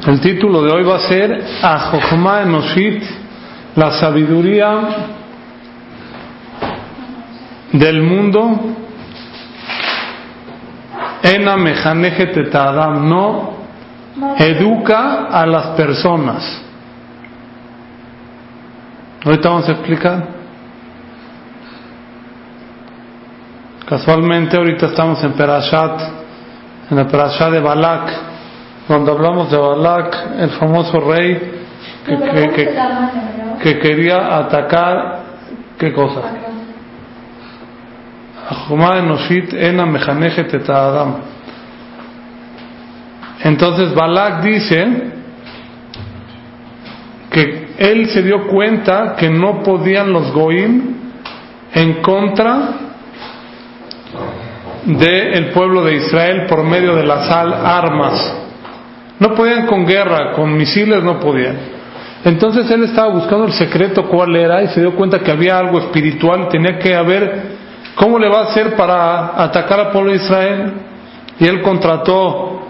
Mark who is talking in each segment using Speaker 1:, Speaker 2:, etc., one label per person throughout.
Speaker 1: El título de hoy va a ser Ajojma Enoshit, la sabiduría del mundo. Ena mejanejet et adam, no educa a las personas. Ahorita vamos a explicar. Casualmente ahorita estamos en la Perashat de Balak, cuando hablamos de Balak, el famoso rey que quería atacar, ¿qué cosa? Ajojma Enoshit ena mejanejet et adam. Entonces Balak dice que él se dio cuenta que no podían los goim en contra del pueblo de Israel por medio de las armas. No podían con guerra, con misiles no podían. Entonces él estaba buscando el secreto cuál era y se dio cuenta que había algo espiritual, tenía que ver cómo le va a hacer para atacar al pueblo de Israel. Y él contrató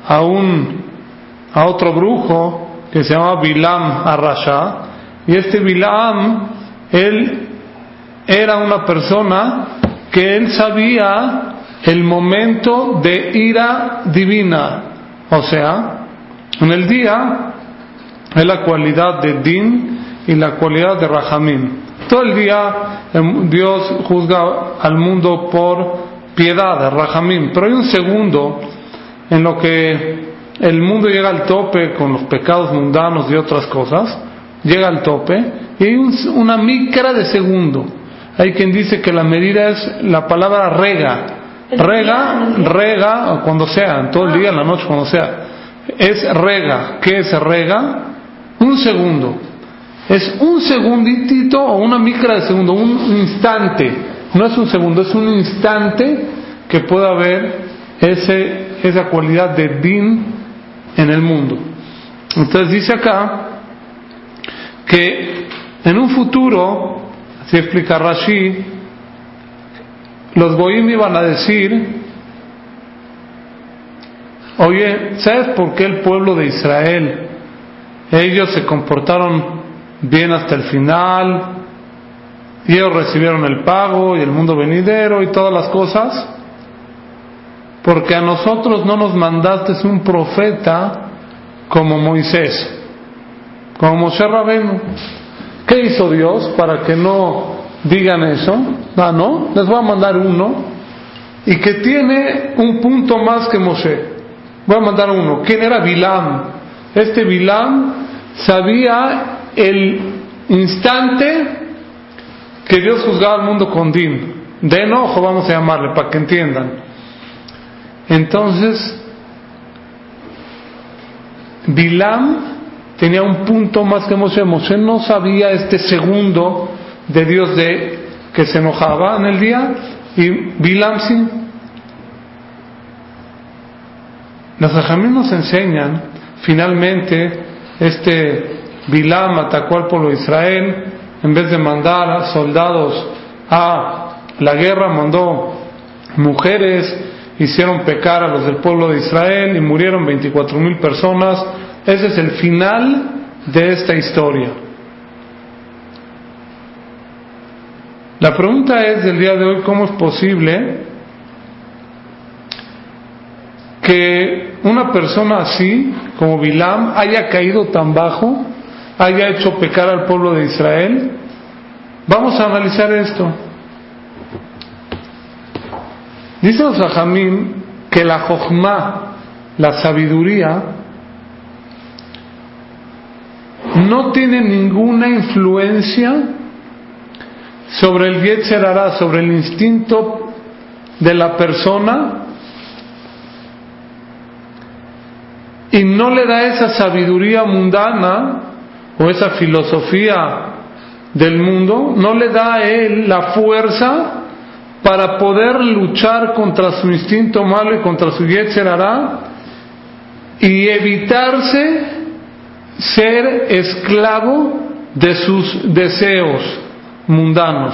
Speaker 1: a otro brujo que se llamaba Bilam Arrasha, y este Bilam, él era una persona que él sabía el momento de ira divina, o sea, en el día es la cualidad de Din y la cualidad de Rahamim. Todo el día Dios juzga al mundo por piedad, Rahamim, pero hay un segundo en lo que el mundo llega al tope con los pecados mundanos y otras cosas, llega al tope, y hay una micra de segundo. Hay quien dice que la medida es la palabra rega, o cuando sea, en todo el día, en la noche, cuando sea, es rega. ¿Qué es rega? Un segundo. Es un segunditito o una micra de segundo, un instante. No es un segundo, es un instante que puede haber esa cualidad de din en el mundo. Entonces dice acá que en un futuro, así explica Rashi, los goyim iban a decir: oye, ¿sabes por qué el pueblo de Israel, ellos se comportaron bien hasta el final y ellos recibieron el pago y el mundo venidero y todas las cosas? Porque a nosotros no nos mandaste un profeta como Moisés, como Moshe Rabenu. ¿Qué hizo Dios para que no digan eso? No, les voy a mandar uno y que tiene un punto más que Moshe. Voy a mandar uno. ¿Quién era? Bilam. Este Bilam sabía el instante que Dios juzgaba al mundo con din, de enojo, vamos a llamarle, para que entiendan. Entonces Bilam tenía un punto más que Moshe. Moshe no sabía este segundo de Dios que se enojaba en el día, y Bilam sí. Los Jajamim nos enseñan, finalmente este Bilam atacó al pueblo de Israel. En vez de mandar soldados a la guerra, mandó mujeres, hicieron pecar a los del pueblo de Israel y murieron 24,000 personas. Ese es el final de esta historia. La pregunta es del día de hoy: ¿cómo es posible que una persona así como Bilam haya caído tan bajo, haya hecho pecar al pueblo de Israel? Vamos a analizar esto. Dice los Jajamim que la Jojma, la sabiduría, no tiene ninguna influencia sobre el Yetzer Hara, sobre el instinto de la persona, y no le da esa sabiduría mundana o esa filosofía del mundo, no le da a él la fuerza para poder luchar contra su instinto malo y contra su Yetzer Hara y evitarse ser esclavo de sus deseos mundanos.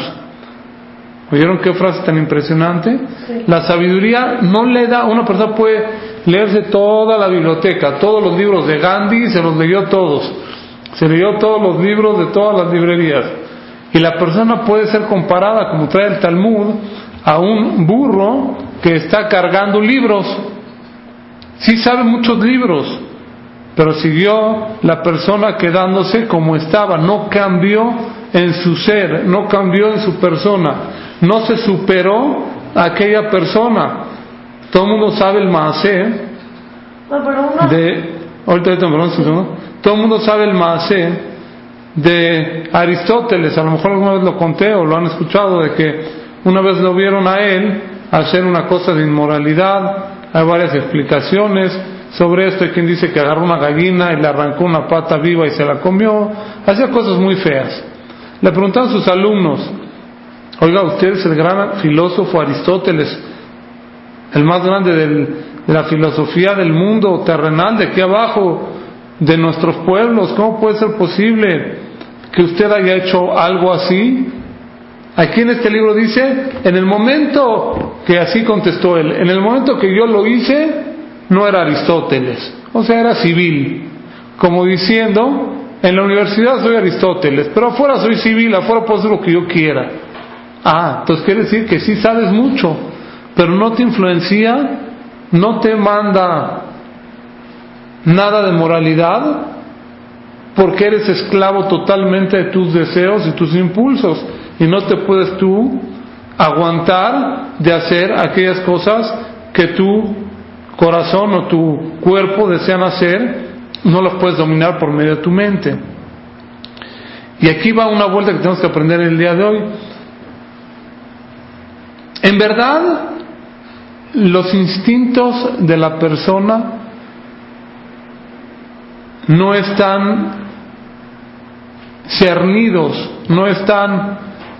Speaker 1: ¿Oyeron qué frase tan impresionante? Sí. La sabiduría no le da, una persona puede leerse toda la biblioteca, todos los libros de Gandhi, se los leyó todos. Se leyó todos los libros de todas las librerías. Y la persona puede ser comparada, como trae el Talmud, a un burro que está cargando libros. Sí sabe muchos libros, pero siguió la persona quedándose como estaba. No cambió en su ser, no cambió en su persona, no se superó a aquella persona. Todo el mundo sabe el maasé de... Todo el mundo sabe el maasé de Aristóteles. A lo mejor alguna vez lo conté o lo han escuchado, de que una vez lo vieron a él hacer una cosa de inmoralidad. Hay varias explicaciones sobre esto. Hay quien dice que agarró una gallina y le arrancó una pata viva y se la comió. Hacía cosas muy feas. Le preguntaron a sus alumnos: oiga, usted es el gran filósofo Aristóteles, el más grande de la filosofía del mundo terrenal, de aquí abajo, de nuestros pueblos. ¿Cómo puede ser posible que usted haya hecho algo así? Aquí en este libro dice: en el momento que, así contestó él, en el momento que yo lo hice, no era Aristóteles, o sea, era civil, como diciendo: en la universidad soy Aristóteles, pero afuera soy civil, afuera puedo hacer lo que yo quiera. Entonces quiere decir que sí sabes mucho, pero no te influencia, no te manda nada de moralidad, porque eres esclavo totalmente de tus deseos y tus impulsos, y no te puedes tú aguantar de hacer aquellas cosas que tu corazón o tu cuerpo desean hacer. No las puedes dominar por medio de tu mente. Y aquí va una vuelta que tenemos que aprender el día de hoy. En verdad, los instintos de la persona no están cernidos, no están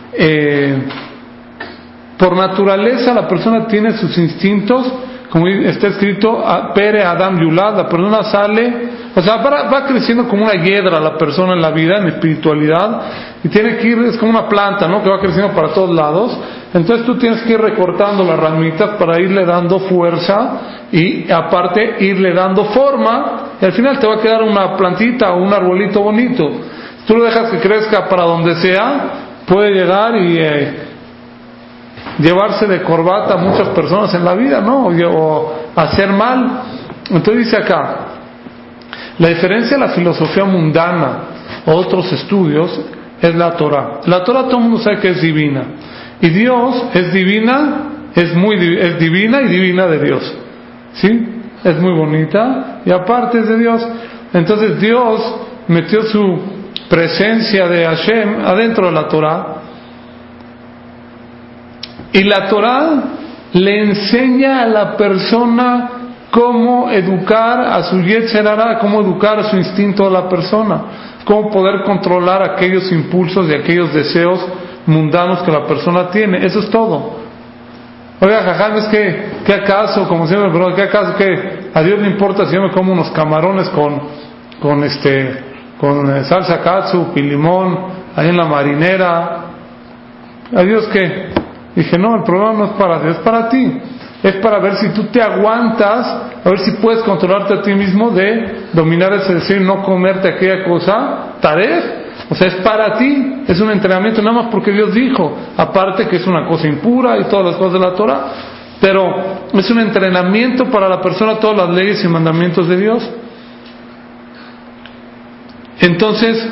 Speaker 1: por naturaleza. La persona tiene sus instintos, como está escrito, Pere Adam Yulad. La persona sale, o sea, va creciendo como una hiedra la persona en la vida, en espiritualidad, y tiene que ir, es como una planta, ¿no?, que va creciendo para todos lados. Entonces tú tienes que ir recortando las ramitas para irle dando fuerza y aparte irle dando forma, y al final te va a quedar una plantita o un arbolito bonito. Si tú lo dejas que crezca para donde sea, puede llegar y llevarse de corbata a muchas personas en la vida, ¿no?, o hacer mal. Entonces dice acá, la diferencia de la filosofía mundana o otros estudios es la Torah. La Torah todo el mundo sabe que es divina, y Dios es divina, es divina y divina de Dios, ¿sí? Es muy bonita y aparte es de Dios. Entonces Dios metió su presencia de Hashem adentro de la Torah, y la Torah le enseña a la persona cómo educar a su Yetzer Hara, cómo educar a su instinto de la persona, cómo poder controlar aquellos impulsos y aquellos deseos mundanos que la persona tiene. Eso es todo. Oiga, jajam, es que, ¿qué acaso? Como siempre, pero ¿qué acaso? Que a Dios le importa si yo me como unos camarones con salsa katsup y limón ahí en la marinera. ¿A Dios qué? Dije, no, el problema no es para Dios, es para ti. Es para ver si tú te aguantas, a ver si puedes controlarte a ti mismo de dominar ese deseo y no comerte aquella cosa, taref. O sea, es para ti, es un entrenamiento nada más porque Dios dijo, aparte que es una cosa impura y todas las cosas de la Torah, pero es un entrenamiento para la persona, todas las leyes y mandamientos de Dios. Entonces,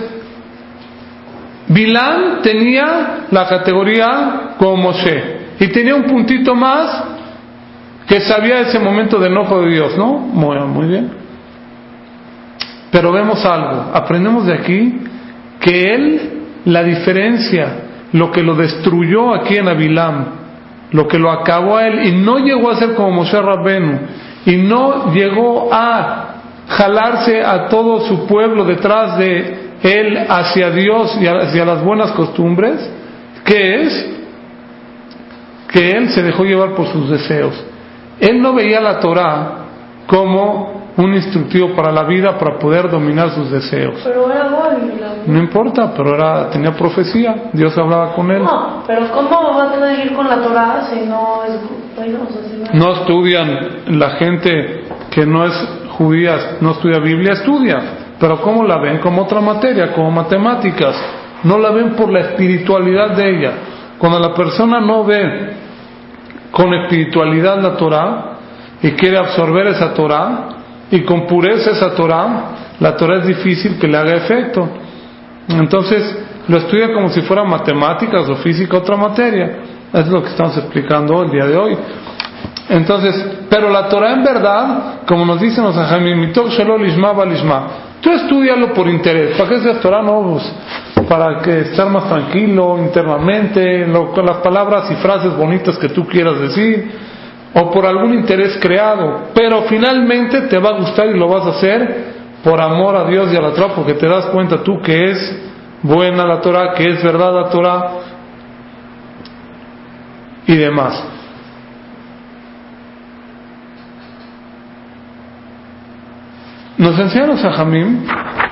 Speaker 1: Bilam tenía la categoría como Moshe, y tenía un puntito más, que sabía ese momento de enojo de Dios, ¿no? Muy bien. Pero vemos algo, aprendemos de aquí que él, la diferencia, lo que lo destruyó aquí en Bilam, lo que lo acabó a él, y no llegó a ser como Moshe Rabbenu, y no llegó a jalarse a todo su pueblo detrás de él hacia Dios y hacia las buenas costumbres, que es que él se dejó llevar por sus deseos. Él no veía la Torah como un instructivo para la vida, para poder dominar sus deseos.
Speaker 2: Pero era bueno.
Speaker 1: No importa, pero tenía profecía, Dios hablaba con él.
Speaker 2: No, pero ¿cómo va a tener que ir con la Torah si no es bueno? O sea, si no
Speaker 1: estudian la gente que no es judía, no estudia Biblia, estudia, pero ¿cómo la ven? Como otra materia, como matemáticas. No la ven por la espiritualidad de ella. Cuando la persona no ve con espiritualidad la Torah y quiere absorber esa Torah y con pureza esa Torah, la Torah es difícil que le haga efecto. Entonces lo estudia como si fuera matemáticas o física, otra materia. Es lo que estamos explicando el día de hoy. Entonces, pero la Torah en verdad, como nos dicen los ajamim, mitok shelo lishma va lishma. Tú estudialo por interés. ¿Para qué es Torah? No, pues, para que estar más tranquilo internamente, con las palabras y frases bonitas que tú quieras decir, o por algún interés creado. Pero finalmente te va a gustar y lo vas a hacer por amor a Dios y a la Torah, porque te das cuenta tú que es buena la Torah, que es verdad la Torah y demás. Nos enseñan los Ajamim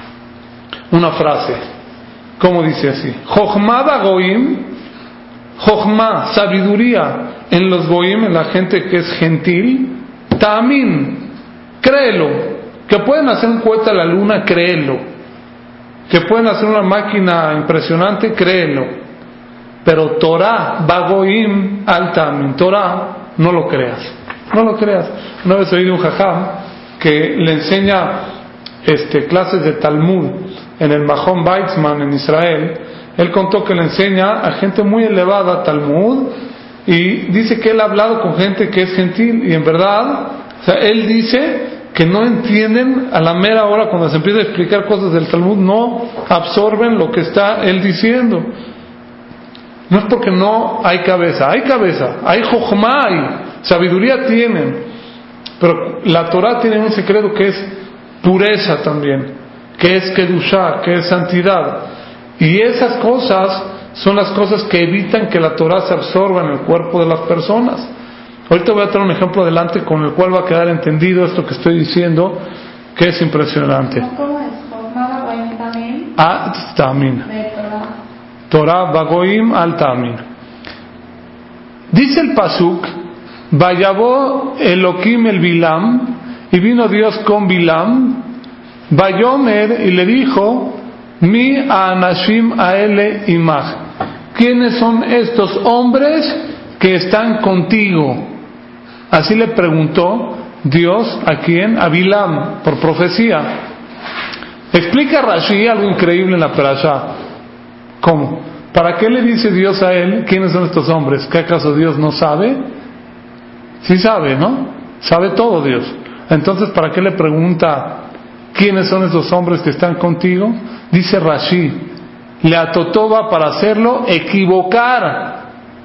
Speaker 1: una frase, como dice así: Jochma ba goim, Jochma, sabiduría en los goim, en la gente que es gentil, Ta'amin, créelo, que pueden hacer un cohete a la luna, créelo, que pueden hacer una máquina impresionante, créelo, pero Torah ba goim al Ta'amin, Torah, no lo creas, no lo creas. Una vez oí de un jajam que le enseña clases de Talmud en el Mahon Weizmann en Israel. Él contó que le enseña a gente muy elevada Talmud, y dice que él ha hablado con gente que es gentil, y en verdad, o sea, él dice que no entienden a la mera hora cuando se empieza a explicar cosas del Talmud, no absorben lo que está él diciendo. No es porque no hay cabeza, hay jochma, hay sabiduría tienen. Pero la Torah tiene un secreto que es pureza también, que es kedushá, que es santidad. Y esas cosas son las cosas que evitan que la Torah se absorba en el cuerpo de las personas. Ahorita voy a traer un ejemplo adelante con el cual va a quedar entendido esto que estoy diciendo, que es impresionante.
Speaker 2: ¿Cómo es? ¿También?
Speaker 1: Ta'amin. Torah bagoim al Ta'amin. Dice el pasuk: Vayabó Elohim el Bilam, y vino Dios con Bilam, Vayomer, y le dijo: Mi anashim aele imach, ¿quiénes son estos hombres que están contigo? Así le preguntó Dios a quién, a Bilam, por profecía. Explica Rashi algo increíble en la Parashá. ¿Cómo? ¿Para qué le dice Dios a él quiénes son estos hombres? ¿Que acaso Dios no sabe? Sí sabe, ¿no? Sabe todo Dios. Entonces, ¿para qué le pregunta quiénes son esos hombres que están contigo? Dice Rashi, le atotoba para hacerlo equivocar,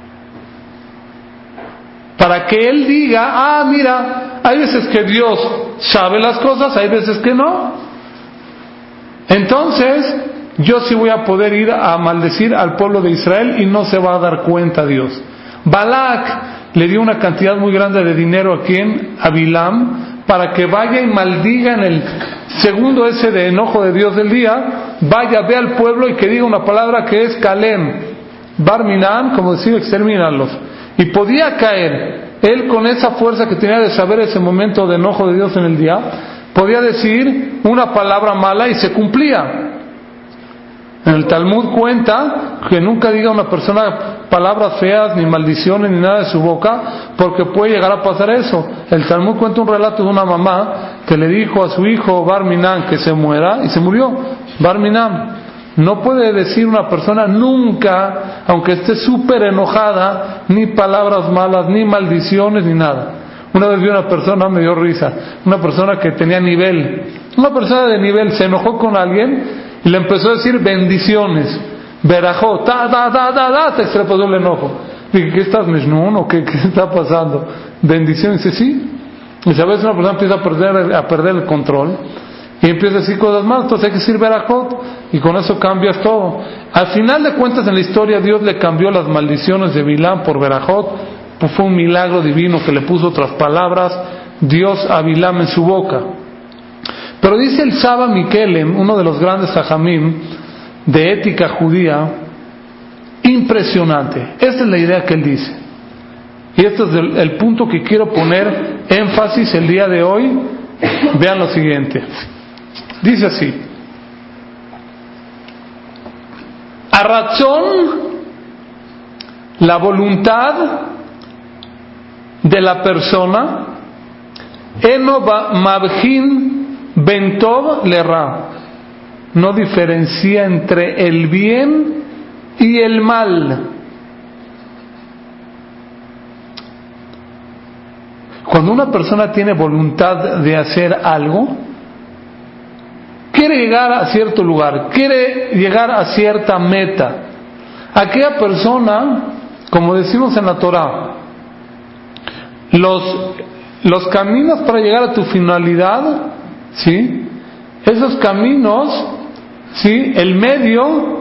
Speaker 1: para que él diga: mira, hay veces que Dios sabe las cosas, hay veces que no. Entonces, yo sí voy a poder ir a maldecir al pueblo de Israel y no se va a dar cuenta Dios. Balak le dio una cantidad muy grande de dinero a quien, a Bilam, para que vaya y maldiga en el segundo ese de enojo de Dios del día, vaya, ve al pueblo y que diga una palabra que es Kalem, Barminan, como decir, exterminarlos. Y podía caer, él con esa fuerza que tenía de saber ese momento de enojo de Dios en el día, podía decir una palabra mala y se cumplía. En el Talmud cuenta que nunca diga una persona palabras feas, ni maldiciones, ni nada de su boca, porque puede llegar a pasar eso. El Talmud cuenta un relato de una mamá que le dijo a su hijo Barminan que se muera, y se murió. Barminan. No puede decir una persona nunca, aunque esté súper enojada, ni palabras malas, ni maldiciones, ni nada. Una vez vi una persona, me dio risa, una persona que tenía nivel, una persona de nivel, se enojó con alguien y le empezó a decir bendiciones, verajó, te extrapoló el enojo. Dije, ¿qué estás, Mishnun? ¿O qué está pasando? Bendiciones. Dice, sí. Y a veces una persona empieza a perder el control y empieza a decir cosas malas, entonces hay que decir verajot, y con eso cambias todo. Al final de cuentas, en la historia, Dios le cambió las maldiciones de Bilam por verajot, pues fue un milagro divino que le puso otras palabras Dios a Bilam en su boca. Pero dice el Saba Mikelem, uno de los grandes hajamim de ética judía, impresionante. Esta es la idea que él dice. Y este es el punto que quiero poner énfasis el día de hoy Vean lo siguiente. Dice así: a razón, la voluntad de la persona, eno mabhin ben tov le ra, no diferencia entre el bien y el mal. Cuando una persona tiene voluntad de hacer algo, quiere llegar a cierto lugar, quiere llegar a cierta meta. Aquella persona, como decimos en la Torah, los caminos para llegar a tu finalidad, ¿sí? Esos caminos, ¿sí? El medio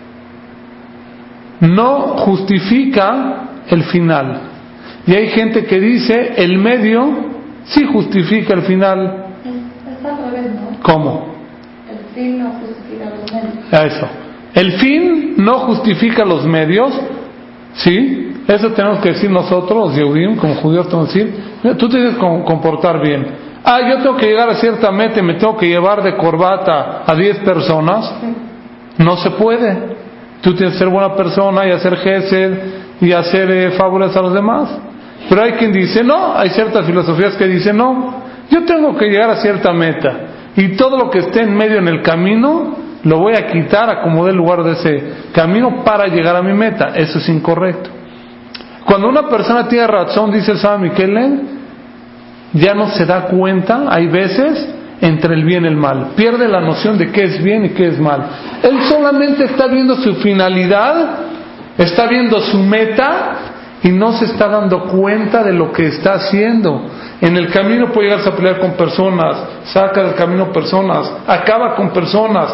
Speaker 1: no justifica el final. Y hay gente que dice, el medio sí justifica el final.
Speaker 2: Es al revés, ¿no?
Speaker 1: ¿Cómo?
Speaker 2: El fin no justifica los medios.
Speaker 1: Eso. El fin no justifica los medios, ¿sí? Eso tenemos que decir nosotros, los Yehudim, como judíos, tenemos que decir, tú tienes que comportar bien. Yo tengo que llegar a cierta meta y me tengo que llevar de corbata a 10 personas. No se puede. Tú tienes que ser buena persona y hacer gesed y hacer favores a los demás. Pero hay quien dice no, hay ciertas filosofías que dicen no, yo tengo que llegar a cierta meta y todo lo que esté en medio en el camino lo voy a quitar, acomodar el lugar de ese camino para llegar a mi meta. Eso es incorrecto. Cuando una persona tiene razón, dice el Saba Miquelen, ya no se da cuenta, hay veces, entre el bien y el mal. Pierde la noción de qué es bien y qué es mal. Él solamente está viendo su finalidad, está viendo su meta y no se está dando cuenta de lo que está haciendo. En el camino puede llegarse a pelear con personas, saca del camino personas, acaba con personas,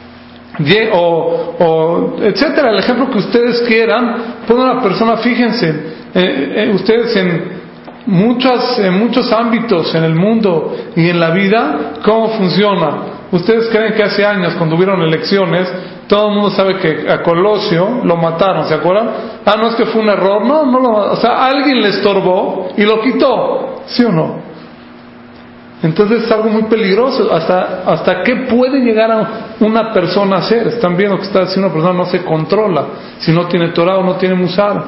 Speaker 1: etcétera. El ejemplo que ustedes quieran. Pone una persona, fíjense, ustedes en muchos ámbitos en el mundo y en la vida, ¿cómo funciona? Ustedes creen que hace años, cuando hubieron elecciones, todo el mundo sabe que a Colosio lo mataron, ¿se acuerdan? No es que fue un error, o sea, alguien le estorbó y lo quitó, ¿sí o no? Entonces es algo muy peligroso. ¿Hasta qué puede llegar a una persona a hacer? Están viendo que está haciendo una persona no se controla, si no tiene Torah o no tiene Musar.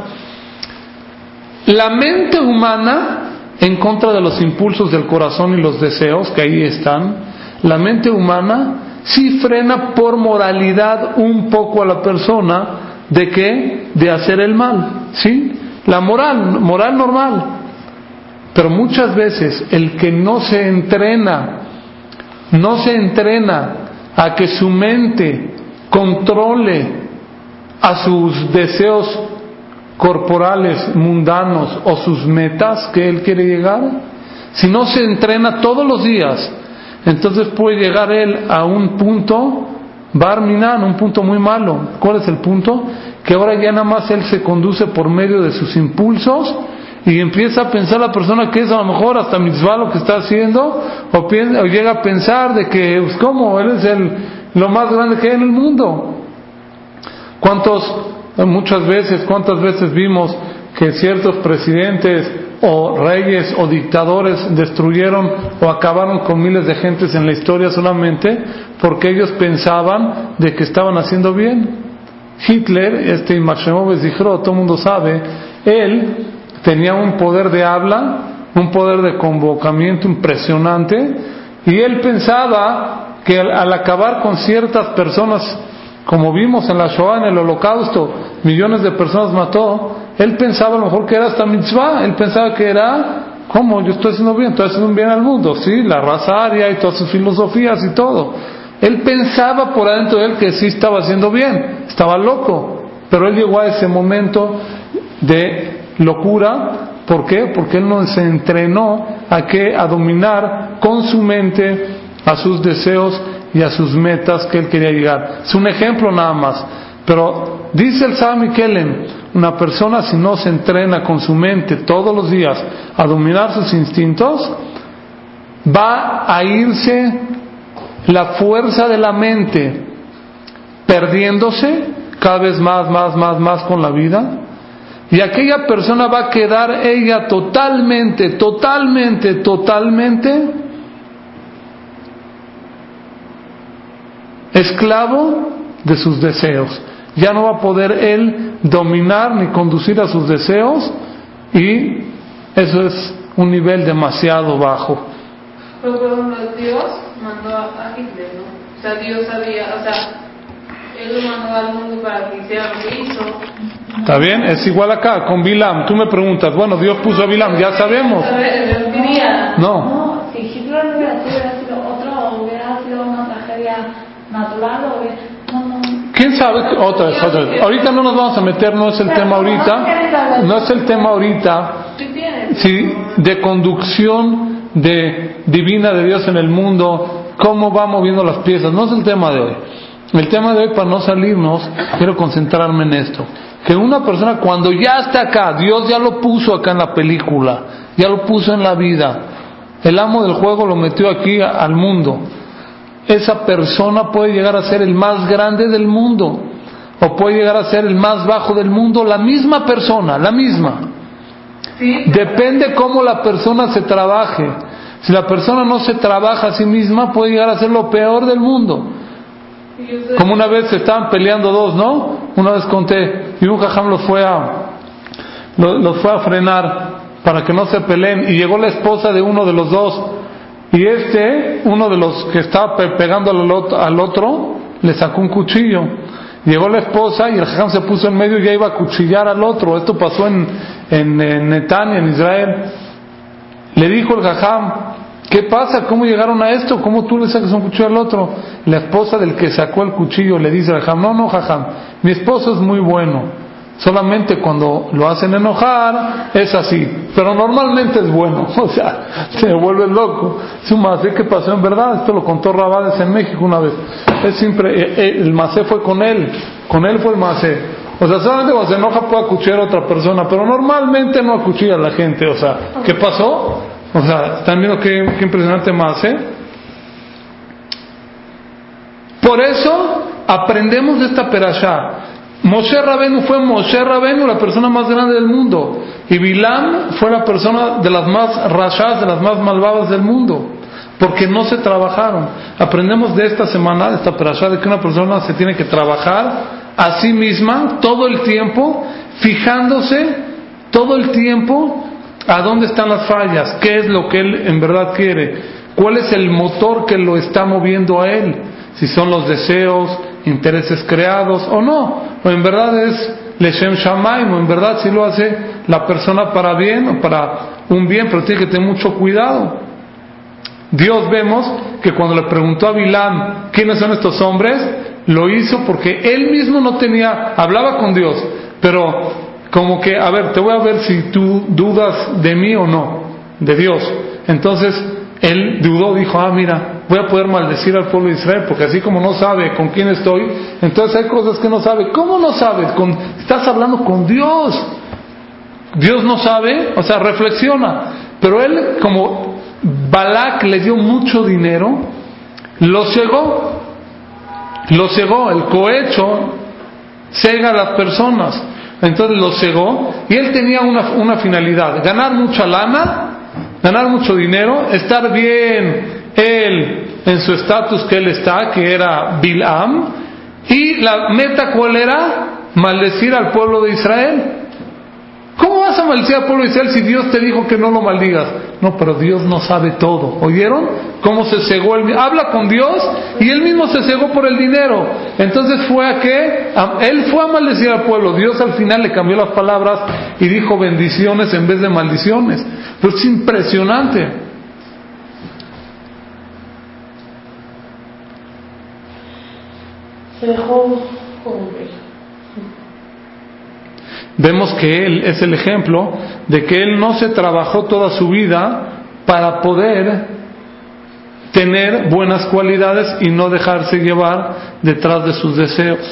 Speaker 1: La mente humana, en contra de los impulsos del corazón y los deseos que ahí están, la mente humana sí frena por moralidad un poco a la persona de ¿qué? De hacer el mal, ¿sí? La moral normal. Pero muchas veces el que no se entrena a que su mente controle a sus deseos corporales, mundanos o sus metas que él quiere llegar, si no se entrena todos los días, entonces puede llegar él a un punto Bar Minan, un punto muy malo. ¿Cuál es el punto? Que ahora ya nada más él se conduce por medio de sus impulsos y empieza a pensar la persona que es a lo mejor hasta mitzvah lo que está haciendo, o llega a pensar de que pues, ¿cómo? Él es lo más grande que hay en el mundo. ¿Cuántas veces vimos que ciertos presidentes o reyes o dictadores destruyeron o acabaron con miles de gentes en la historia solamente porque ellos pensaban de que estaban haciendo bien? Hitler, Marshemov Zichro, todo el mundo sabe, él tenía un poder de habla, un poder de convocamiento impresionante, y él pensaba que al acabar con ciertas personas, como vimos en la Shoah, en el Holocausto, millones de personas mató, él pensaba a lo mejor que era hasta mitzvah, él pensaba que era, ¿cómo? Yo estoy haciendo un bien al mundo, ¿sí? La raza aria y todas sus filosofías y todo. Él pensaba por adentro de él que sí estaba haciendo bien, estaba loco, pero él llegó a ese momento de locura. ¿Por qué? Porque él no se entrenó a dominar con su mente a sus deseos y a sus metas que él quería llegar. Es un ejemplo nada más, pero dice el Saba Miquelen, una persona si no se entrena con su mente todos los días a dominar sus instintos, va a irse la fuerza de la mente perdiéndose cada vez más con la vida, y aquella persona va a quedar ella totalmente esclavo de sus deseos. Ya no va a poder él dominar ni conducir a sus deseos, y eso es un nivel demasiado bajo.
Speaker 3: Pero por ejemplo, Dios mandó a Hitler, ¿no? O sea, Dios sabía, o sea, Él lo mandó al mundo para que hiciera lo que hizo.
Speaker 1: ¿Está bien? Es igual acá, con Bilam. Tú me preguntas, bueno, Dios puso a Bilam, ya sabemos. No.
Speaker 2: No, si Hitler no hubiera sido otro, hubiera sido una tragedia natural, no.
Speaker 1: ¿Quién sabe? Otra vez. Ahorita no nos vamos a meter, no es el tema ahorita. No es el tema ahorita. Sí, de conducción divina de Dios en el mundo, cómo va moviendo las piezas. No es el tema de hoy. El tema de hoy, para no salirnos, quiero concentrarme en esto. Que una persona, cuando ya está acá, Dios ya lo puso acá en la película, ya lo puso en la vida, el amo del juego lo metió aquí al mundo. Esa persona puede llegar a ser el más grande del mundo, o puede llegar a ser el más bajo del mundo, la misma persona, la misma.
Speaker 3: Sí.
Speaker 1: Depende cómo la persona se trabaje. Si la persona no se trabaja a sí misma, puede llegar a ser lo peor del mundo. Como una vez se estaban peleando dos, ¿no? Una vez conté, y un jajam los fue a frenar para que no se peleen, y llegó la esposa de uno de los dos, y uno de los que estaba pegando al otro, le sacó un cuchillo. Llegó la esposa y el jajam se puso en medio y ya iba a cuchillar al otro. Esto pasó en Netanya, en Israel. Le dijo el jajam: ¿qué pasa? ¿Cómo llegaron a esto? ¿Cómo tú le sacas un cuchillo al otro? La esposa del que sacó el cuchillo le dice al jajam: no, jajam, mi esposo es muy bueno, solamente cuando lo hacen enojar es así, pero normalmente es bueno. O sea, se vuelve loco. Es un masé que pasó en verdad. Esto lo contó Rabades en México una vez. Es siempre, el masé fue con él fue el masé. O sea, solamente cuando se enoja puede acuchillar a otra persona, pero normalmente no acuchilla a la gente. O sea, ¿qué pasó? O sea, ¿están viendo qué impresionante masé? Por eso aprendemos de esta perashá. Moshe Rabenu fue la persona más grande del mundo, y Bilam fue la persona de las más rashas, de las más malvadas del mundo, porque no se trabajaron. Aprendemos de esta semana, de esta perashá, de que una persona se tiene que trabajar a sí misma todo el tiempo, fijándose todo el tiempo a dónde están las fallas, qué es lo que él en verdad quiere, cuál es el motor que lo está moviendo a él, si son los deseos, intereses creados o no, o en verdad es Leshem Shamayim, o en verdad si lo hace la persona para bien o para un bien, pero tiene que tener mucho cuidado. Dios, vemos que cuando le preguntó a Bilam quiénes son estos hombres, lo hizo porque él mismo no tenía, hablaba con Dios, pero como que, a ver, te voy a ver si tú dudas de mí o no, de Dios. Entonces él dudó, dijo: mira, voy a poder maldecir al pueblo de Israel, porque así como no sabe con quién estoy, entonces hay cosas que no sabe. ¿Cómo no sabes? Estás hablando con Dios. Dios no sabe, o sea, reflexiona. Pero él, como Balak le dio mucho dinero, lo cegó, el cohecho cega a las personas. Entonces lo cegó, y él tenía una finalidad: ganar mucha lana, ganar mucho dinero, estar bien él en su estatus que él está, que era Bilam, y la meta ¿cuál era? Maldecir al pueblo de Israel. ¿Cómo vas a maldecir al pueblo de Israel si Dios te dijo que no lo maldigas? No, pero Dios no sabe todo. ¿Oyeron? ¿Cómo se cegó? Habla con Dios y él mismo se cegó por el dinero. Entonces fue a qué? Él fue a maldecir al pueblo. Dios al final le cambió las palabras y dijo bendiciones en vez de maldiciones. Pero es impresionante.
Speaker 2: Se dejó corromper.
Speaker 1: Vemos que él es el ejemplo de que él no se trabajó toda su vida para poder tener buenas cualidades y no dejarse llevar detrás de sus deseos.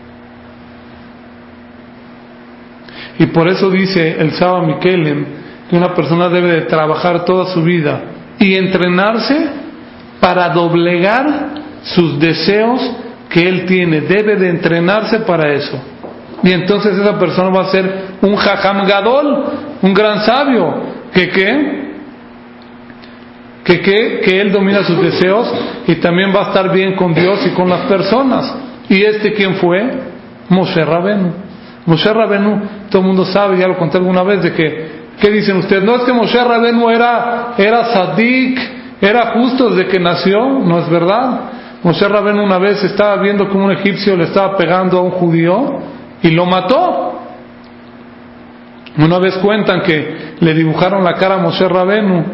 Speaker 1: Y por eso dice el Saba Mikelem que una persona debe de trabajar toda su vida y entrenarse para doblegar sus deseos que él tiene. Debe de entrenarse para eso. Y entonces esa persona va a ser un jajam gadol, un gran sabio. ¿Qué? que él domina sus deseos y también va a estar bien con Dios y con las personas. ¿Y ¿quién fue? Moshe Rabenu. Moshe Rabenu, todo el mundo sabe, ya lo conté alguna vez, de que, ¿qué dicen ustedes? No es que Moshe Rabenu era sadik, era justo desde que nació, no es verdad. Moshe Rabenu una vez estaba viendo como un egipcio le estaba pegando a un judío y lo mató. Una vez cuentan que le dibujaron la cara a Moshe Rabenu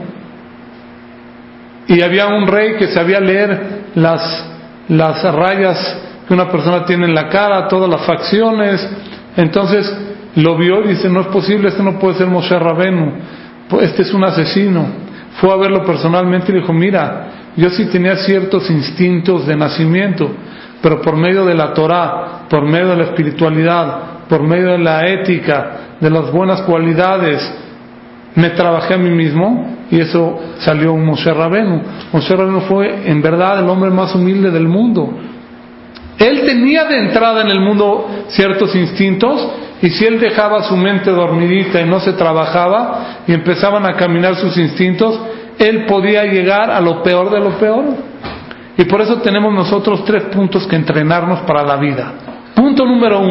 Speaker 1: y había un rey que sabía leer las rayas que una persona tiene en la cara, todas las facciones. Entonces lo vio y dice: no es posible, este no puede ser Moshe Rabenu, este es un asesino. Fue a verlo personalmente y le dijo: mira, yo sí tenía ciertos instintos de nacimiento, pero por medio de la Torah, por medio de la espiritualidad, por medio de la ética, de las buenas cualidades, me trabajé a mí mismo y eso salió un Moshe Rabenu. Moshe Rabenu fue en verdad el hombre más humilde del mundo. Él tenía de entrada en el mundo ciertos instintos, y si él dejaba su mente dormidita y no se trabajaba y empezaban a caminar sus instintos, él podía llegar a lo peor de lo peor. Y por eso tenemos nosotros 3 puntos que entrenarnos para la vida. Punto número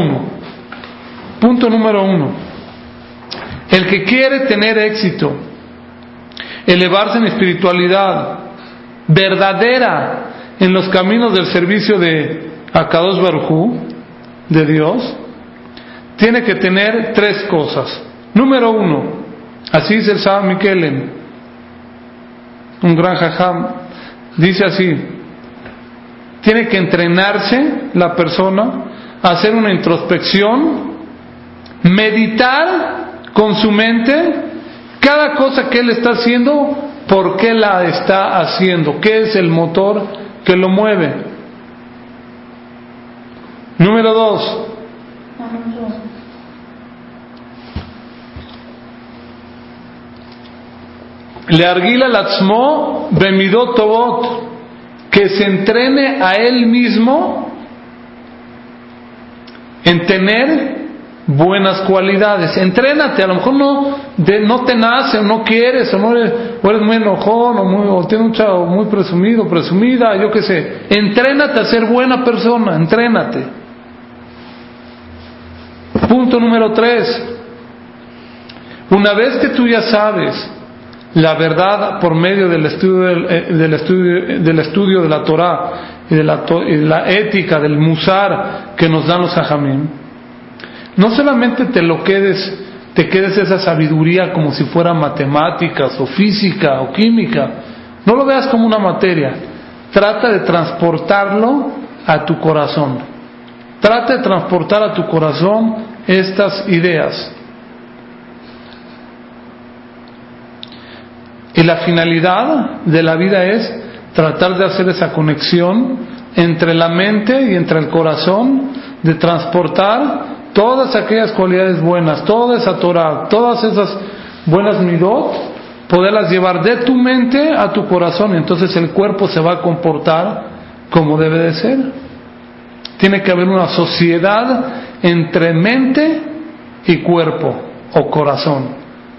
Speaker 1: uno: el que quiere tener éxito, elevarse en espiritualidad verdadera, en los caminos del servicio de Akadosh Baruj Hu, de Dios, tiene que tener 3 cosas. Número 1, así dice el Saba Mikelen, un gran jajam, dice así: tiene que entrenarse la persona a hacer una introspección, meditar con su mente cada cosa que él está haciendo, por qué la está haciendo, qué es el motor que lo mueve. Número 2, Leargil al atzmo bemidot tovot, que se entrene a él mismo en tener buenas cualidades. Entrénate, a lo mejor no te nace, o no quieres, o eres muy enojón, o tienes un chavo muy presumido, presumida, yo qué sé. Entrénate a ser buena persona, entrénate. Punto número 3, una vez que tú ya sabes la verdad por medio del estudio de la Torah y de la ética, del musar que nos dan los hajamim, no solamente te quedes esa sabiduría como si fuera matemáticas o física o química, no lo veas como una materia, trata de transportarlo a tu corazón, trata de transportar a tu corazón estas ideas. Y la finalidad de la vida es tratar de hacer esa conexión entre la mente y entre el corazón, de transportar todas aquellas cualidades buenas, toda esa Torah, todas esas buenas midot, poderlas llevar de tu mente a tu corazón, y entonces el cuerpo se va a comportar como debe de ser. Tiene que haber una sociedad entre mente y cuerpo o corazón.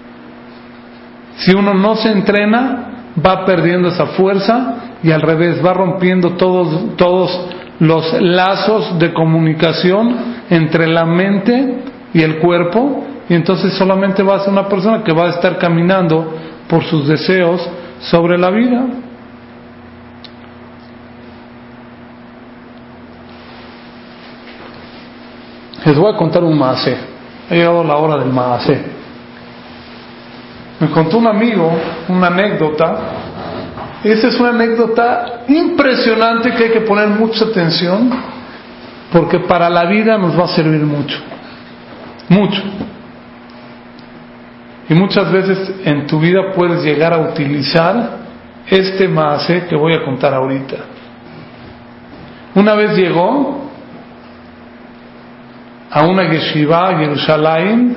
Speaker 1: Si uno no se entrena, va perdiendo esa fuerza y al revés, va rompiendo todos los lazos de comunicación entre la mente y el cuerpo, y entonces solamente va a ser una persona que va a estar caminando por sus deseos sobre la vida. Les voy a contar un maasé. Ha llegado la hora del maasé. Me contó un amigo una anécdota. Esta es una anécdota impresionante que hay que poner mucha atención, porque para la vida nos va a servir mucho. Y muchas veces en tu vida puedes llegar a utilizar este maasé que voy a contar ahorita. Una vez llegó a una yeshiva, Jerusalén,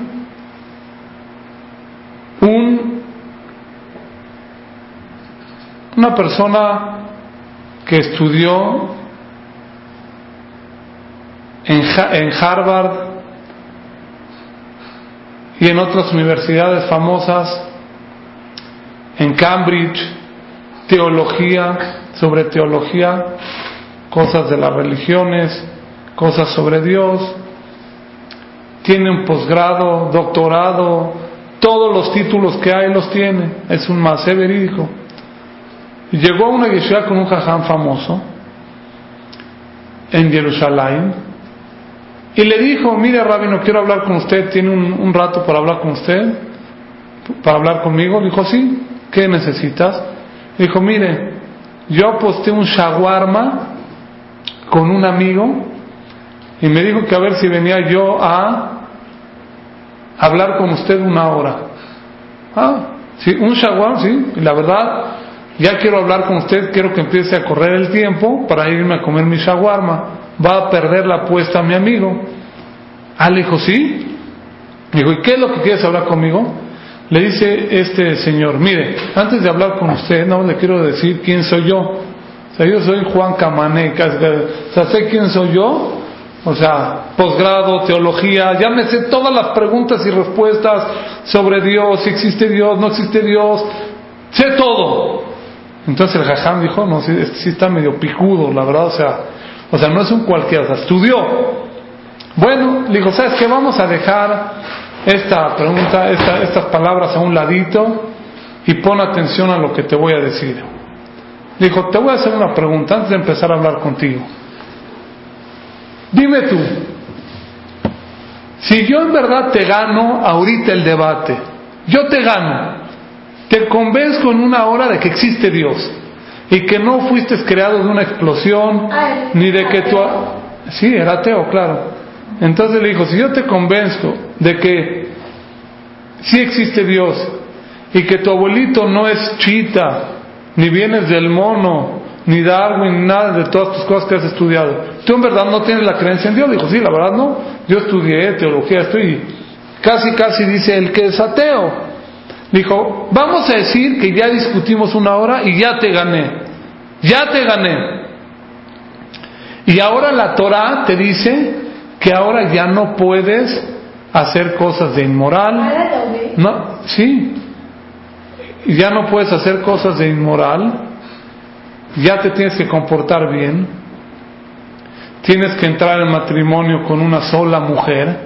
Speaker 1: una persona que estudió en Harvard y en otras universidades famosas, en Cambridge, sobre teología, cosas de las religiones, cosas sobre Dios. Tiene un posgrado, doctorado, todos los títulos que hay los tiene. Es un masé verídico. Y llegó a una yeshiva con un jajam famoso en Jerusalén y le dijo: mire, rabino, quiero hablar con usted. ¿Tiene un rato para hablar con usted? ¿Para hablar conmigo? Dijo: sí. ¿Qué necesitas? Dijo: mire, yo aposté un shawarma con un amigo y me dijo que a ver si venía yo a hablar con usted 1 hora. Sí, un shawarma, sí. Y la verdad, ya quiero hablar con usted, quiero que empiece a correr el tiempo para irme a comer mi shawarma. Va a perder la apuesta mi amigo. Le dijo: sí. Dijo: ¿y qué es lo que quieres hablar conmigo? Le dice este señor: mire, antes de hablar con usted, no le quiero decir quién soy yo. O sea, yo soy Juan Camané. O sea, sé quién soy yo. O sea, posgrado, teología, ya me sé todas las preguntas y respuestas sobre Dios, si existe Dios, no existe Dios, sé todo. Entonces el jajam dijo: no, sí está medio picudo, la verdad, o sea, no es un cualquiera, o sea, estudió. Bueno, le dijo: ¿sabes qué? Vamos a dejar esta pregunta, estas palabras a un ladito y pon atención a lo que te voy a decir. Dijo: te voy a hacer una pregunta antes de empezar a hablar contigo. Dime tú, si yo en verdad te gano ahorita el debate, yo te gano, te convenzco en 1 hora de que existe Dios y que no fuiste creado de una explosión, ni de que tú... Sí, era ateo, claro. Entonces le dijo: si yo te convenzco de que sí existe Dios y que tu abuelito no es chita, ni vienes del mono, ni Darwin, ni nada de todas tus cosas que has estudiado, ¿tú en verdad no tienes la creencia en Dios? Dijo: sí, la verdad no, yo estudié teología, estoy casi dice el que es ateo. Dijo: vamos a decir que ya discutimos 1 hora y ya te gané. Y ahora la Torah te dice que ahora ya no puedes hacer cosas de inmoral. No, sí. Ya no puedes hacer cosas de inmoral. Ya te tienes que comportar bien. Tienes que entrar en matrimonio con una sola mujer.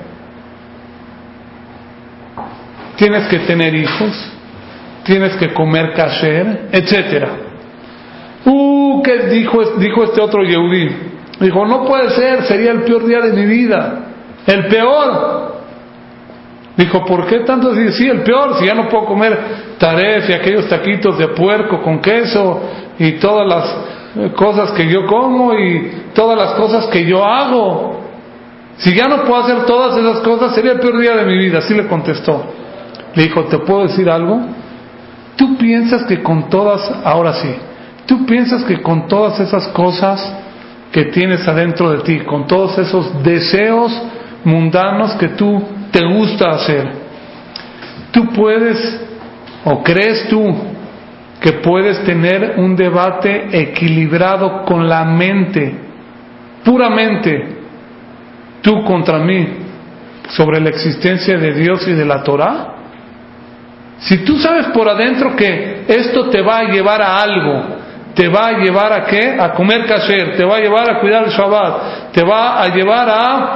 Speaker 1: Tienes que tener hijos. Tienes que comer kasher, etcétera. ¿Qué dijo este otro yehudí? Dijo: no puede ser, sería el peor día de mi vida. El peor. Dijo: ¿por qué tanto? Sí, el peor, si ya no puedo comer taref y aquellos taquitos de puerco con queso y todas las cosas que yo como y todas las cosas que yo hago. Si ya no puedo hacer todas esas cosas, sería el peor día de mi vida. Así le contestó. Le dijo: ¿te puedo decir algo? Tú piensas que con todas, ahora sí, tú piensas que con todas esas cosas que tienes adentro de ti, con todos esos deseos mundanos que tú te gusta hacer, tú puedes, o crees tú que puedes tener un debate equilibrado con la mente, puramente tú contra mí, sobre la existencia de Dios y de la Torah? Si tú sabes por adentro que esto te va a llevar a algo, te va a llevar a ¿qué? A comer kasher, te va a llevar a cuidar el Shabbat, te va a llevar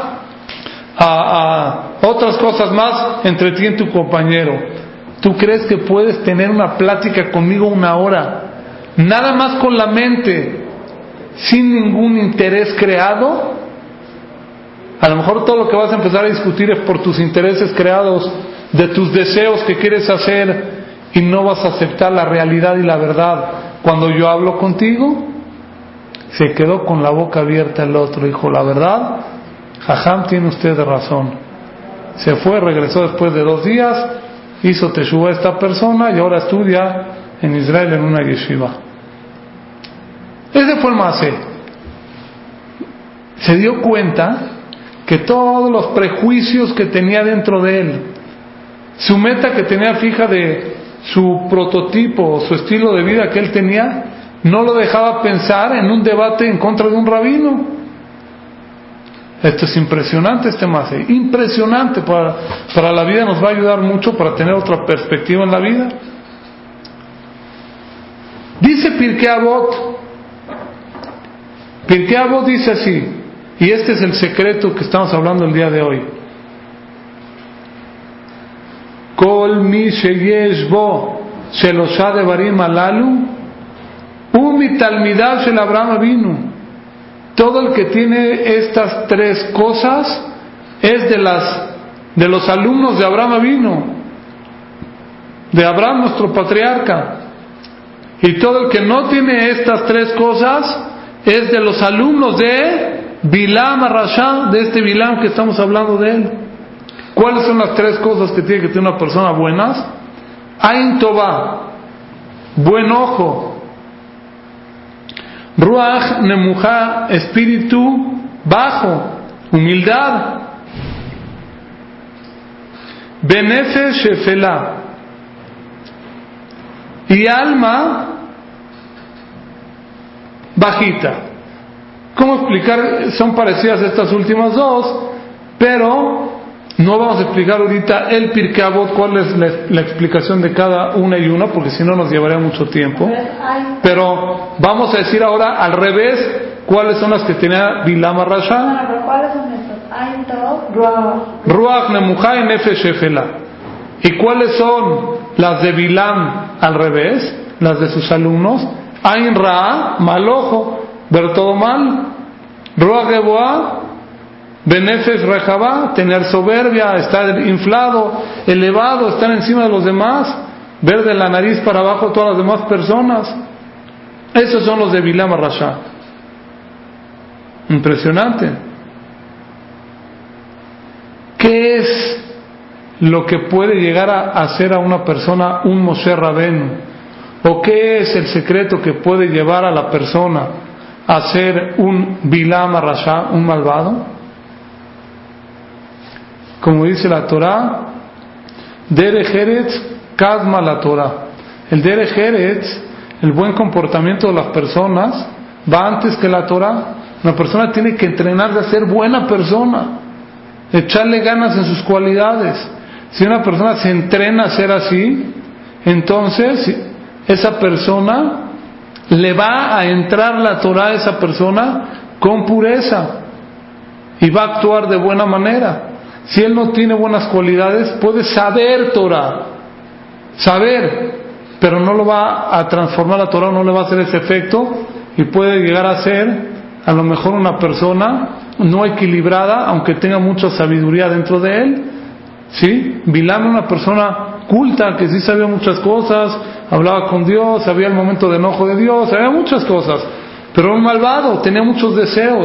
Speaker 1: a otras cosas más entre ti y tu compañero. ¿Tú crees que puedes tener una plática conmigo 1 hora, nada más con la mente, sin ningún interés creado? A lo mejor todo lo que vas a empezar a discutir es por tus intereses creados, de tus deseos que quieres hacer, y no vas a aceptar la realidad y la verdad. Cuando yo hablo contigo, se quedó con la boca abierta el otro. Dijo: la verdad, jajam, tiene usted razón. Se fue, regresó después de 2 días, hizo teshuvá esta persona y ahora estudia en Israel en una yeshiva. Ese fue el masé. Se dio cuenta que todos los prejuicios que tenía dentro de él, su meta que tenía fija de su prototipo, su estilo de vida que él tenía, no lo dejaba pensar en un debate en contra de un rabino. Esto es impresionante, este masé, impresionante. Para la vida nos va a ayudar mucho para tener otra perspectiva en la vida. Dice Pirkei Avot. Pirkei Avot dice así, y este es el secreto que estamos hablando el día de hoy. Kol mi sheyesh bo shelosha devarim alalu umi talmidav shel Abraham Avinu. Todo el que tiene estas tres cosas es de los alumnos de Abraham Avinu, de Abraham nuestro patriarca. Y todo el que no tiene estas tres cosas es de los alumnos de Bilam Rasha, de este Bilam que estamos hablando de él. ¿Cuáles son las tres cosas que tiene que tener una persona buenas? Ain Tová, buen ojo. Ruach Nemuja, espíritu bajo, humildad. Benefesh Shefela, y alma bajita. ¿Cómo explicar? Son parecidas estas últimas dos, pero no vamos a explicar ahorita el Pirkei Avot, cuál es la explicación de cada una y una, porque si no nos llevaría mucho tiempo. Pero vamos a decir ahora al revés cuáles son las que tenía Bilam Rasha.
Speaker 2: ¿Cuáles son estas? Ain Tov,
Speaker 1: Ruach Nemuja y Nefesh Shefela. ¿Y cuáles son las de Bilam al revés? Las de sus alumnos. Ain Ra, mal ojo, ver todo mal. Ruach Geboa, Benefesh Rehavá, tener soberbia, estar inflado, elevado, estar encima de los demás, ver de la nariz para abajo a todas las demás personas. Esos son los de Bilam Rasha. Impresionante. ¿Qué es lo que puede llegar a hacer a una persona un Moshe Rabenu? ¿O qué es el secreto que puede llevar a la persona a ser un Bilam Rasha, un malvado? Como dice la Torah, Derech Eretz Kadma la Torah. El Derech Eretz, el buen comportamiento de las personas, va antes que la Torah. Una persona tiene que entrenarse a ser buena persona, echarle ganas en sus cualidades. Si una persona se entrena a ser así, entonces esa persona le va a entrar la Torah a esa persona con pureza y va a actuar de buena manera. Si él no tiene buenas cualidades, puede saber Torah, pero no lo va a transformar la Torah, no le va a hacer ese efecto, y puede llegar a ser a lo mejor una persona no equilibrada, aunque tenga mucha sabiduría dentro de él. ¿Sí? Bilam era una persona culta, que sí sabía muchas cosas, hablaba con Dios, sabía el momento de enojo de Dios, sabía muchas cosas, pero era un malvado, tenía muchos deseos.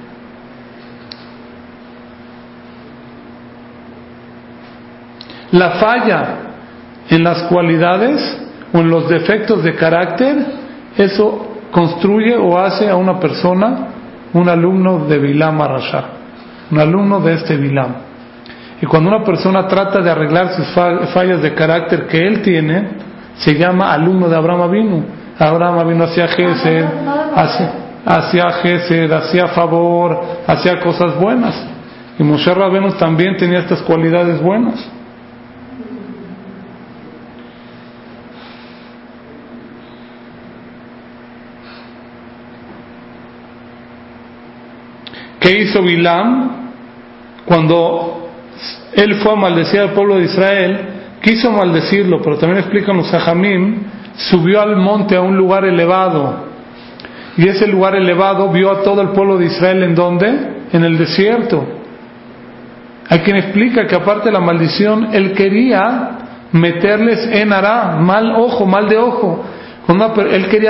Speaker 1: La falla en las cualidades o en los defectos de carácter, eso construye o hace a una persona un alumno de Bilam Rasha, un alumno de este Bilam. Y cuando una persona trata de arreglar sus fallas de carácter que él tiene, se llama alumno de Abraham Avinu. Abraham Avinu hacía Gesed, hacía favor, hacía cosas buenas. Y Moshe Rabenu también tenía estas cualidades buenas. ¿Qué hizo Bilam cuando él fue a maldecir al pueblo de Israel? Quiso maldecirlo, pero también explican los Sajamim, subió al monte a un lugar elevado, y ese lugar elevado vio a todo el pueblo de Israel. ¿En dónde? En el desierto. Hay quien explica que aparte de la maldición, él quería meterles en Ará, mal ojo, mal de ojo. Él quería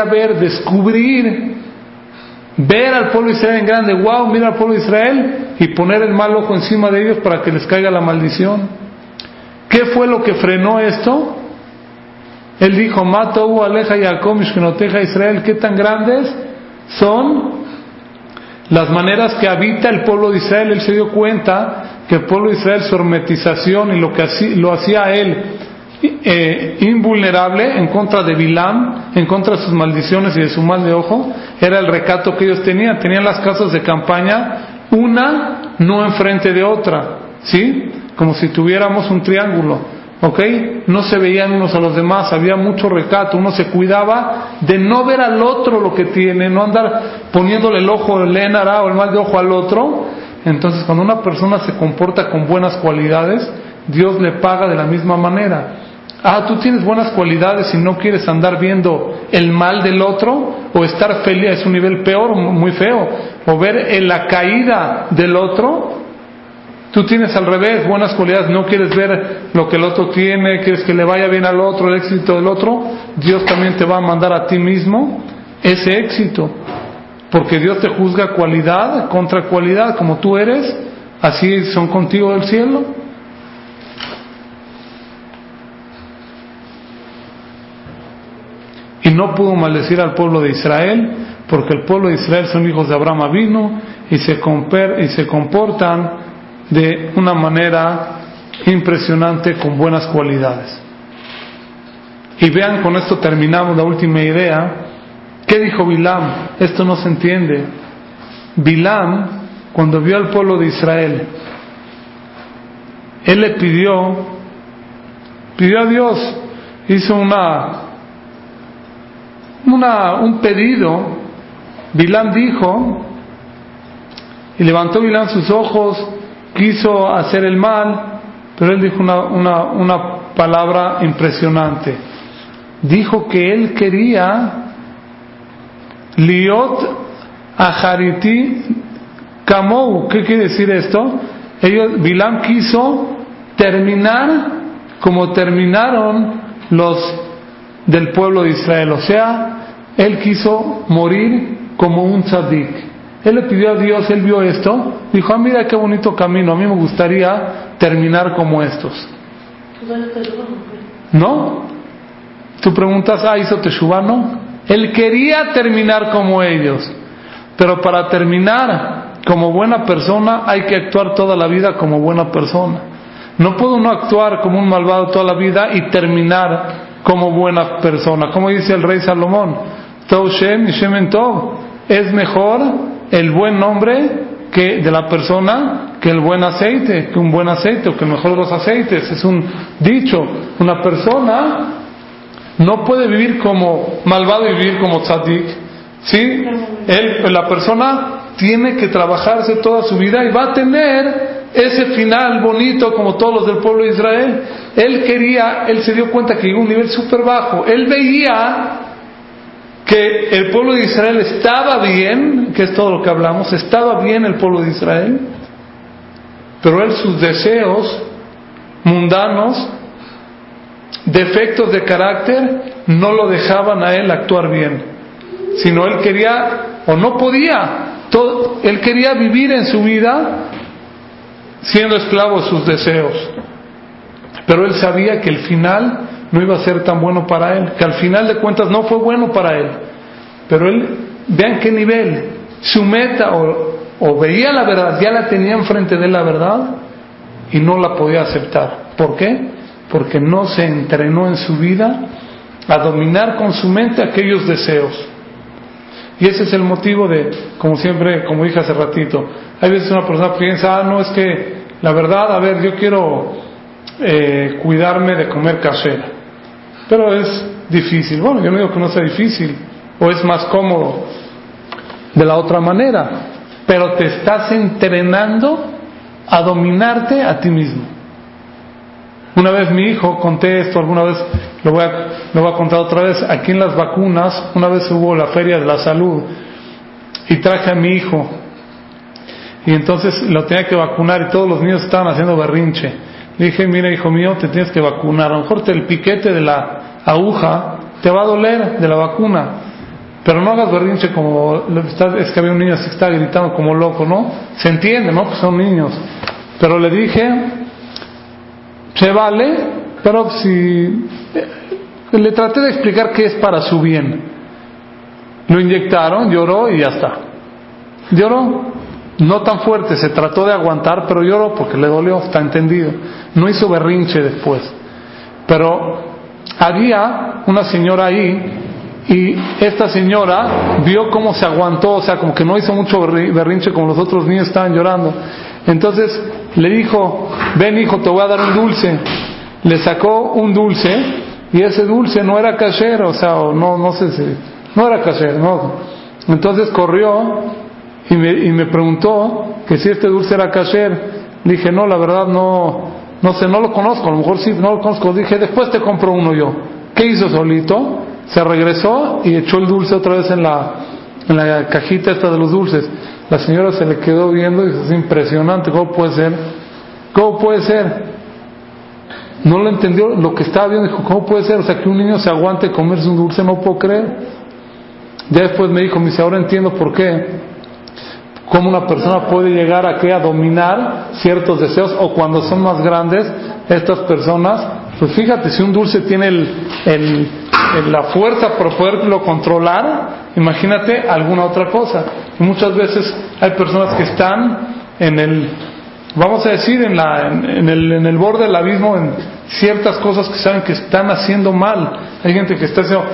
Speaker 1: ver al pueblo de Israel en grande, wow, mira al pueblo de Israel, y poner el mal ojo encima de ellos para que les caiga la maldición. ¿Qué fue lo que frenó esto? Él dijo, Matou aleja Jacob mishkenoteja Israel. ¿Qué tan grandes son las maneras que habita el pueblo de Israel? Él se dio cuenta que el pueblo de Israel, su hermetización y lo que lo hacía a él invulnerable en contra de Bilam, en contra de sus maldiciones y de su mal de ojo, era el recato que ellos tenían. Tenían las casas de campaña, una no enfrente de otra, ¿sí? Como si tuviéramos un triángulo. ¿ok? No se veían unos a los demás, había mucho recato, uno se cuidaba de no ver al otro lo que tiene, no andar poniéndole el ojo, el énara o el mal de ojo al otro. Entonces, cuando una persona se comporta con buenas cualidades, Dios le paga de la misma manera. Tú tienes buenas cualidades y no quieres andar viendo el mal del otro, o estar feliz, es un nivel peor, muy feo, o ver la caída del otro. Tú tienes al revés, buenas cualidades, no quieres ver lo que el otro tiene, quieres que le vaya bien al otro, el éxito del otro. Dios también te va a mandar a ti mismo ese éxito, porque Dios te juzga cualidad contra cualidad, como tú eres, así son contigo del cielo. Y no pudo maldecir al pueblo de Israel, porque el pueblo de Israel son hijos de Abraham Avinu y se comportan de una manera impresionante con buenas cualidades. Y vean, con esto terminamos la última idea. ¿Qué dijo Bilam? Esto no se entiende. Bilam, cuando vio al pueblo de Israel, él le pidió a Dios, hizo un pedido. Bilam dijo, y levantó Bilam sus ojos, quiso hacer el mal, pero él dijo una palabra impresionante. Dijo que él quería liot ahariti kamou. ¿Qué quiere decir esto? Bilam quiso terminar como terminaron los del pueblo de Israel, o sea, él quiso morir como un tzadik. Él le pidió a Dios, él vio esto, dijo, mira qué bonito camino, a mí me gustaría terminar como estos. ¿No? Tú preguntas, ¿hizo teshuvá? No. Él quería terminar como ellos, pero para terminar como buena persona hay que actuar toda la vida como buena persona. No puede uno actuar como un malvado toda la vida y terminar como buena persona. Como dice el rey Salomón, Tov Shem y Shemen Tov, es mejor el buen nombre que de la persona que el buen aceite, que un buen aceite, o que el mejor de los aceites. Es un dicho. Una persona no puede vivir como malvado y vivir como tzadik, ¿sí? La persona tiene que trabajarse toda su vida y va a tener ese final bonito como todos los del pueblo de Israel. Él se dio cuenta que llegó a un nivel súper bajo. Él veía que el pueblo de Israel estaba bien, que es todo lo que hablamos, estaba bien el pueblo de Israel, pero él, sus deseos mundanos, defectos de carácter, no lo dejaban a él actuar bien, sino él quería, o no podía, él quería vivir en su vida siendo esclavo de sus deseos, pero él sabía que el final no iba a ser tan bueno para él, que al final de cuentas no fue bueno para él, pero él, vean qué nivel, su meta, o veía la verdad, ya la tenía enfrente de él la verdad, y no la podía aceptar. ¿Por qué? Porque no se entrenó en su vida a dominar con su mente aquellos deseos. Y ese es el motivo de, como siempre, como dije hace ratito, hay veces una persona piensa, no, es que la verdad, yo quiero cuidarme de comer kasher, pero es difícil. Bueno, yo no digo que no sea difícil, o es más cómodo de la otra manera, pero te estás entrenando a dominarte a ti mismo. Una vez mi hijo, conté esto alguna vez, lo voy a contar otra vez, aquí en las vacunas, una vez hubo la feria de la salud y traje a mi hijo, y entonces lo tenía que vacunar y todos los niños estaban haciendo berrinche. Le dije, mira hijo mío, te tienes que vacunar, a lo mejor el piquete de la aguja te va a doler de la vacuna, pero no hagas berrinche como, es que había un niño así que estaba gritando como loco, ¿no? Se entiende, ¿no? Pues son niños. Pero le dije, se vale, pero si le traté de explicar que es para su bien. Lo inyectaron, lloró y ya está. Lloró, no tan fuerte, se trató de aguantar, pero lloró porque le dolió, está entendido. No hizo berrinche después. Pero había una señora ahí, y esta señora vio cómo se aguantó, o sea, como que no hizo mucho berrinche como los otros niños estaban llorando. Entonces le dijo, ven hijo, te voy a dar un dulce. le sacó un dulce y ese dulce no era kasher, o sea, no sé si no era kasher, no. Entonces corrió y me preguntó que si este dulce era kasher. Le dije, no, la verdad no sé, no lo conozco, a lo mejor sí, no lo conozco. Dije, después te compro uno yo. ¿Qué hizo solito? Se regresó y echó el dulce otra vez en la cajita esta de los dulces. La señora se le quedó viendo y dijo, es impresionante, ¿cómo puede ser? ¿Cómo puede ser? No lo entendió lo que estaba viendo, dijo, ¿cómo puede ser? O sea, que un niño se aguante comerse un dulce, no puedo creer. Ya después me dice, ahora entiendo por qué. Cómo una persona puede llegar a dominar ciertos deseos, o cuando son más grandes, estas personas, pues fíjate, si un dulce tiene la fuerza para poderlo controlar, imagínate alguna otra cosa. Y muchas veces hay personas que están vamos a decir, en el borde del abismo, en ciertas cosas que saben que están haciendo mal. Hay gente que está haciendo...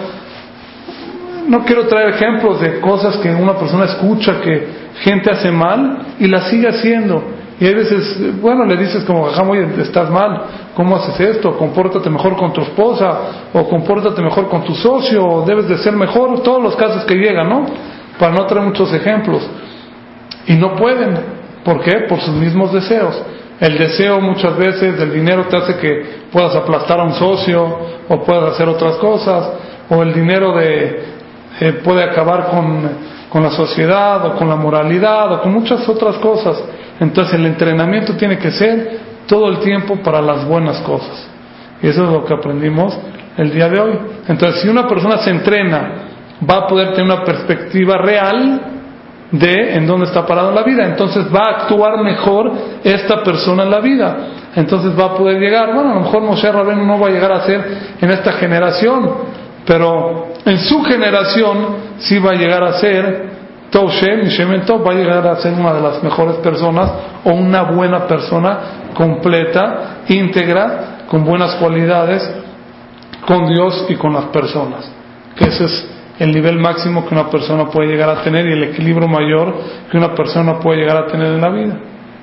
Speaker 1: No quiero traer ejemplos de cosas que una persona escucha que gente hace mal y la sigue haciendo. Y a veces, le dices como, oye, estás mal, ¿cómo haces esto? Compórtate mejor con tu esposa, o compórtate mejor con tu socio, o debes de ser mejor. Todos los casos que llegan, ¿no? Para no traer muchos ejemplos. Y no pueden. ¿Por qué? Por sus mismos deseos. El deseo muchas veces del dinero te hace que puedas aplastar a un socio, o puedas hacer otras cosas, o el dinero puede acabar con la sociedad, o con la moralidad, o con muchas otras cosas. Entonces el entrenamiento tiene que ser todo el tiempo para las buenas cosas. Y eso es lo que aprendimos el día de hoy. Entonces, si una persona se entrena, va a poder tener una perspectiva real de en dónde está parado en la vida. Entonces va a actuar mejor esta persona en la vida. Entonces va a poder llegar, a lo mejor Moshe Rabbeinu no va a llegar a ser en esta generación, pero en su generación sí va a llegar a ser Tov Shem y Shemen Tov, va a llegar a ser una de las mejores personas, o una buena persona completa, íntegra, con buenas cualidades, con Dios y con las personas. Que ese es el nivel máximo que una persona puede llegar a tener, y el equilibrio mayor que una persona puede llegar a tener en la vida.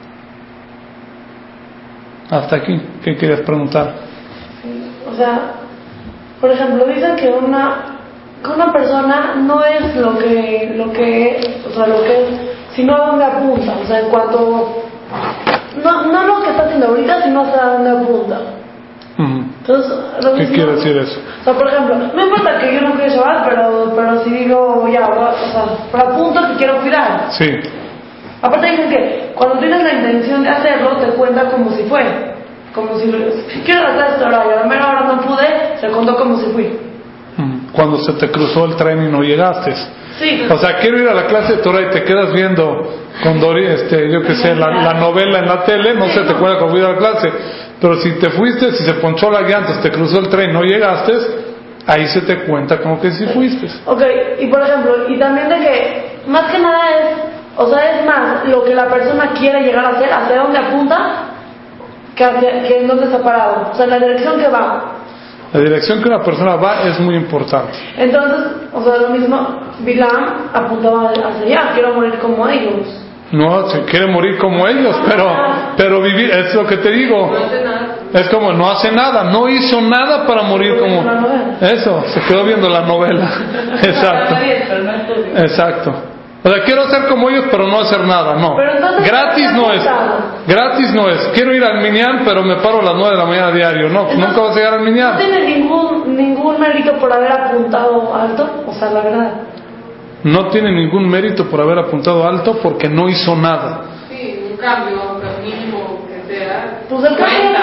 Speaker 1: Hasta aquí, ¿qué querías preguntar?
Speaker 4: O sea, por ejemplo, dicen que una persona no es lo que es, sino a dónde apunta. O sea, en cuanto no lo que está haciendo ahorita, sino hasta dónde apunta. Entonces,
Speaker 1: ¿qué quiere decir eso?
Speaker 4: O sea, por ejemplo, no importa que yo no quiera Shabbat, pero si digo pero apunto que quiero cuidar.
Speaker 1: Sí.
Speaker 4: Aparte dicen que cuando tienes la intención de hacerlo, te cuenta como si fue. Como si quiero la clase de Torah y a la mera hora no pude, se contó como si fui.
Speaker 1: Cuando se te cruzó el tren y no llegaste.
Speaker 4: Sí.
Speaker 1: O sea, quiero ir a la clase de Torah y te quedas viendo con Dori, yo que sé, la novela en la tele, no se te cuenta cómo ir a la clase. Pero si te fuiste, si se ponchó la llanta, se te cruzó el tren y no llegaste, ahí se te cuenta como que sí fuiste.
Speaker 4: Ok, y por ejemplo, y también de que más que nada es más lo que la persona quiere llegar a hacer, hacia dónde apunta, que en dónde está parado. O sea, en la dirección que va.
Speaker 1: La dirección que una persona va es muy importante.
Speaker 4: Entonces, lo mismo, Bilam apuntaba hacia allá, quiero morir como ellos.
Speaker 1: No, se quiere morir como ellos, pero vivir, es lo que te digo.
Speaker 3: No hace nada.
Speaker 1: Es como, no hace nada, no hizo nada para morir como... Eso, se quedó viendo la novela. Exacto. Exacto. O sea, quiero ser como ellos, pero no hacer nada, no. Gratis no es. Gratis no es. Quiero ir al Minyan, pero me paro a las 9 de la mañana diario. No, entonces, nunca vas a llegar al Minyan.
Speaker 4: No tiene ningún mérito por haber apuntado alto, la verdad.
Speaker 1: No tiene ningún mérito por haber apuntado alto porque no hizo nada.
Speaker 3: Sí, un cambio, lo mínimo que sea.
Speaker 4: Pues el cambio es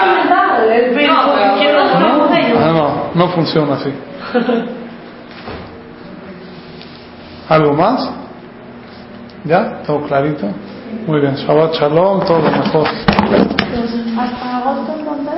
Speaker 4: fundamental.
Speaker 1: No funciona así. ¿Algo más? ¿Ya? ¿Todo clarito? Muy bien. Shabbat Shalom, todo lo mejor.
Speaker 2: Hasta agosto, ¿cuándo?